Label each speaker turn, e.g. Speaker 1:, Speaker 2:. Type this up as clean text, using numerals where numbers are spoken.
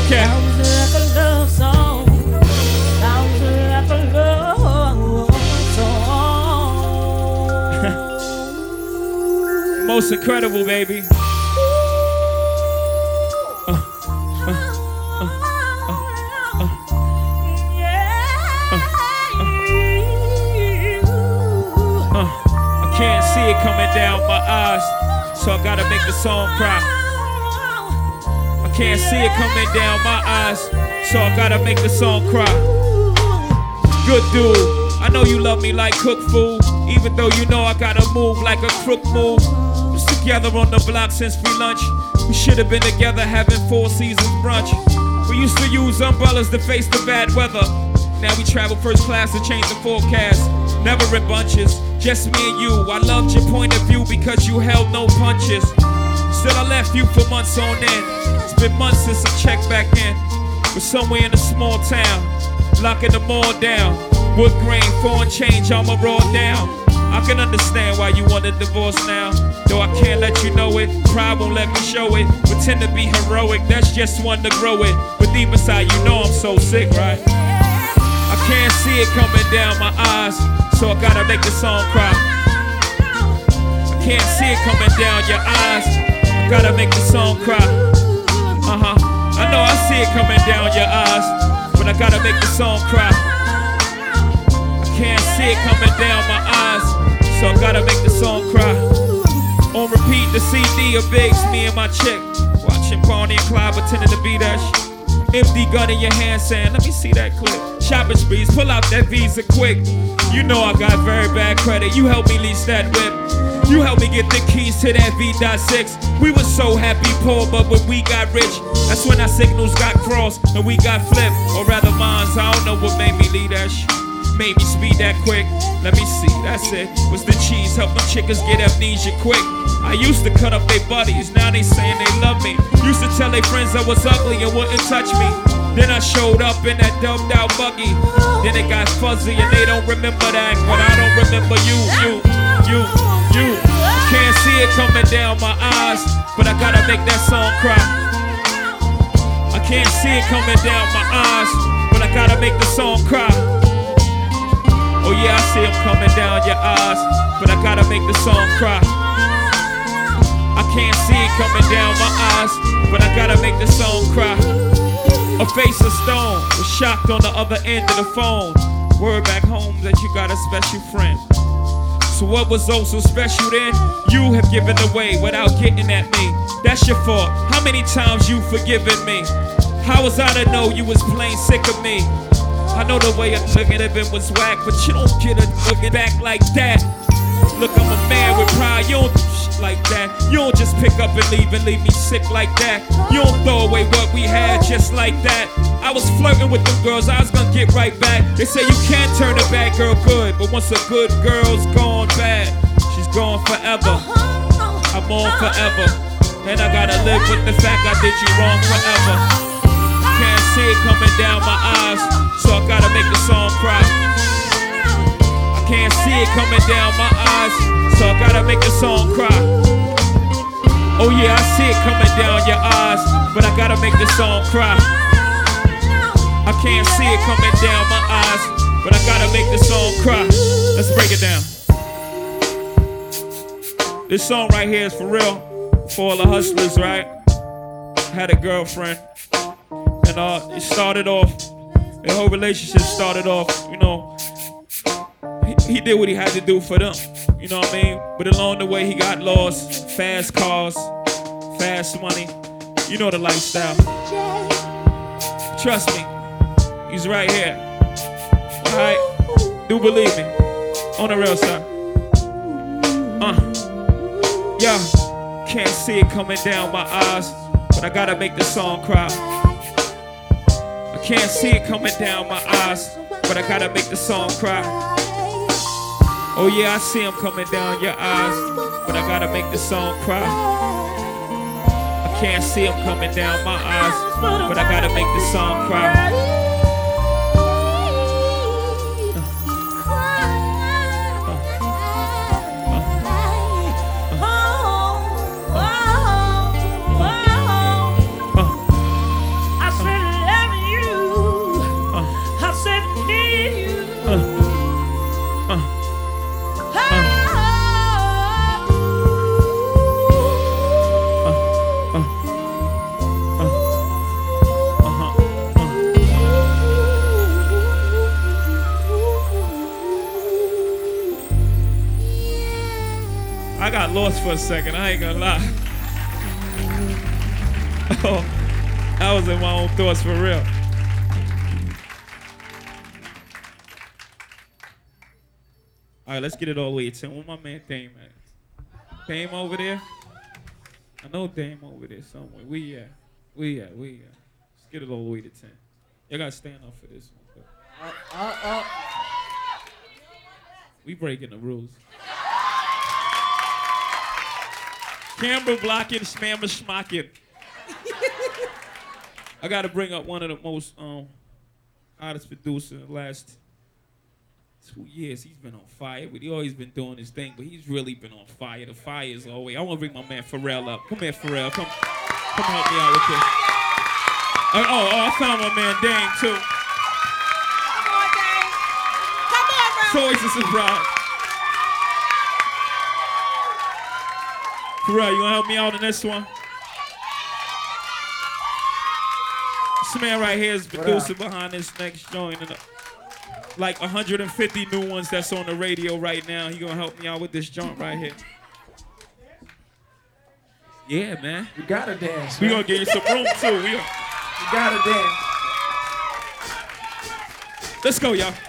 Speaker 1: Okay.
Speaker 2: Sounds like a love song. Sounds like a love song.
Speaker 1: Most incredible, baby. I can't see it coming down my eyes, so I gotta make the song cry. I can't see it coming down my eyes, so I gotta make the song cry. Good dude, I know you love me like cooked food, even though you know I gotta move like a crook move. Was together on the block since free lunch. We should have been together having 4 seasons brunch. We used to use umbrellas to face the bad weather. Now we travel first class to change the forecast. Never in bunches, just me and you. I loved your point of view because you held no punches. Still I left you for months on end. It's been months since I checked back in. We're somewhere in a small town, locking the mall down. Wood grain, foreign change, I'ma raw down. I can understand why you want a divorce now, though I can't let you know it. Pride won't let me show it. Pretend to be heroic, that's just one to grow it. But deep inside you know I'm so sick, right? I can't see it coming down my eyes, so I gotta make the song cry. I can't see it coming down your eyes, I gotta make the song cry. I know I see it coming down your eyes, but I gotta make the song cry. I can't see it coming down my eyes, so I gotta make the song cry. On repeat, the CD of Biggs, me and my chick, watching Bonnie and Clyde pretending to be that shit. Empty gun in your hand saying, let me see that clip. Shopping sprees, pull out that Visa quick. You know I got very bad credit, you helped me lease that whip. You helped me get the keys to that V.6. We were so happy poor, but when we got rich, that's when our signals got crossed and we got flipped. Or rather mines, I don't know what made me leave that shit. Made me speed that quick. Let me see, that's it. Was the cheese, help them chickens get amnesia quick. I used to cut up their buddies, now they saying they love me. Used to tell their friends I was ugly and wouldn't touch me. Then I showed up in that dumbed out buggy. Then it got fuzzy and they don't remember that, but I don't remember you. Can't see it coming down my eyes, but I gotta make that song cry. I can't see it coming down my eyes, but I gotta make the song cry. Oh yeah, I see him coming down your eyes, but I gotta make the song cry. I can't see it coming down my eyes, but I gotta make the song cry. A face of stone was shocked on the other end of the phone. Word back home that you got a special friend. So what was oh so special then? You have given away without getting at me. That's your fault. How many times you forgiven me? How was I to know you was plain sick of me? I know the way I look at it was whack, but you don't get a looking back like that. Look, I'm a man with pride, you don't do shit like that. You don't just pick up and leave me sick like that. You don't throw away what we had just like that. I was flirting with them girls, I was gonna get right back. They say you can't turn a bad girl good, but once a good girl's gone bad, she's gone forever. I'm on forever, and I gotta live with the fact I did you wrong forever. Can't see it coming down my eyes, so I gotta make the song cry. I can't see it coming down my eyes, so I gotta make the song cry. Oh yeah, I see it coming down your eyes, but I gotta make the song cry. I can't see it coming down my eyes, but I gotta make the song cry. Let's break it down. This song right here is for real, for all the hustlers, right? Had a girlfriend, and it started off, the whole relationship started off, you know, he did what he had to do for them, you know what I mean? But along the way he got lost, fast cars, fast money, you know the lifestyle. Trust me, he's right here, alright? Do believe me, on the real side. Yeah, can't see it coming down my eyes, but I gotta make the song cry. I can't see it coming down my eyes, but I gotta make the song cry. Oh yeah, I see him coming down your eyes, but I gotta make the song cry. I can't see him coming down my eyes, but I gotta make the song cry.
Speaker 2: I said
Speaker 1: got lost for a second. I ain't gonna lie. Oh, I was in my own thoughts for real. All right, let's get it all the way to 10. Where my man Dame at? Dame over there? I know Dame over there somewhere. We at? Let's get it all the way to 10. You gotta stand up for this one. We breaking the rules. Camera blocking, spammer schmocking. I gotta bring up one of the most hottest producers in the last 2 years. He's been on fire, but he always been doing his thing, but he's really been on fire. The fire is always. I want to bring my man Pharrell up. Come here, Pharrell. Come help me out with this. I found my man Dame too.
Speaker 2: Come on, Dame. Come on, bro.
Speaker 1: It's always a surprise. Pharrell, you wanna help me out on this one? This man right here is the producer behind this next joint. And like 150 new ones that's on the radio right now. He gonna help me out with this joint right here. Yeah, man.
Speaker 3: You gotta dance.
Speaker 1: We gonna give you some room too.
Speaker 3: You gotta dance.
Speaker 1: Let's go, y'all.